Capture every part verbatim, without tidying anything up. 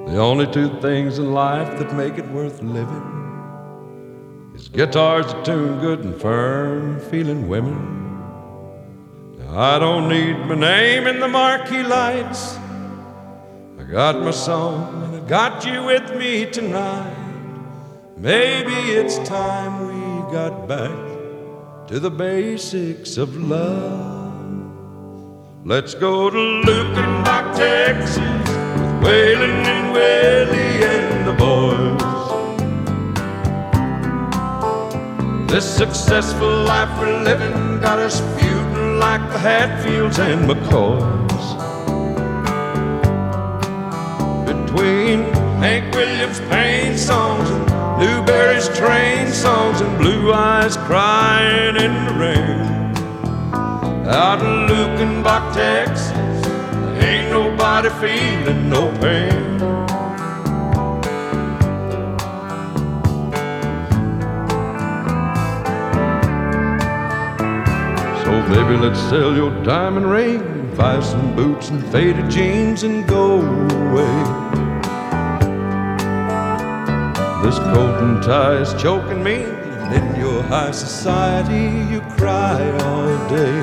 The only two things in life that make it worth living is guitars that tune good and firm feeling women. Now, I don't need my name in the marquee lights. I got my song and I got you with me tonight. Maybe it's time we got back to the basics of love. Let's go to Lukenbach, Texas, with Waylon and Willie and the boys. This successful life we're living got us feuding like the Hatfields and McCoys. Between Hank Williams' pain songs and Newberry's train songs and Blue Eyes crying in the rain, out in Lukenbach, Texas, ain't nobody feeling no pain. So baby, let's sell your diamond ring, buy some boots and faded jeans and go away. This coat and tie is choking me, and in your high society you cry all day.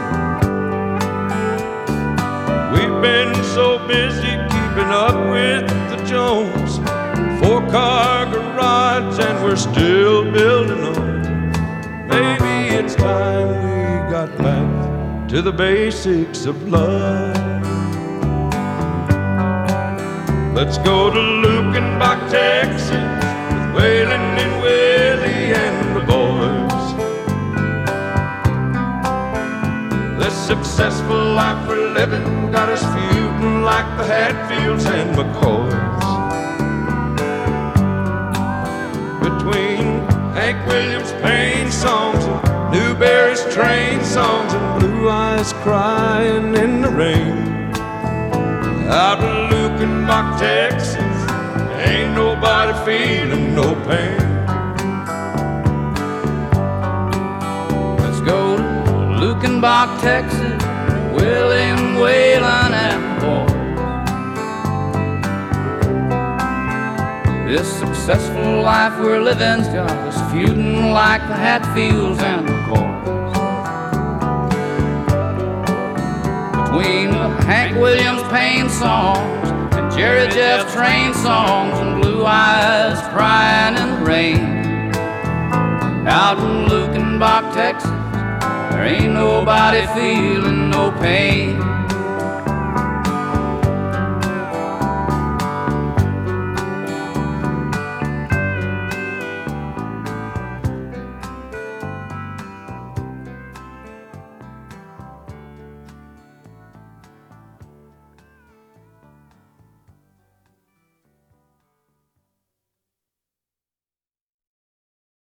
We've been so busy keeping up with the Jones, four-car garage, and we're still building on. Maybe it's time we got back to the basics of love. Let's go to Lukenbach, Texas, with Waylon and Willie and the boys. This successful life we're living got us feuding like the Hatfields and McCoys. Between Hank Williams' pain songs and Newberry's train songs and Blue Eyes crying in the rain, out in Lukenbach, Texas, ain't nobody feeling no pain. Let's go to Lukenbach, Texas, William, Waylon, and boy. This successful life we're living's got us feuding like the Hatfields and McCoys. Between the Hank Williams pain songs and Jerry Jeff train songs and Blue Eyes crying in the rain, out in Lukenbach, Texas, there ain't nobody feeling no pain.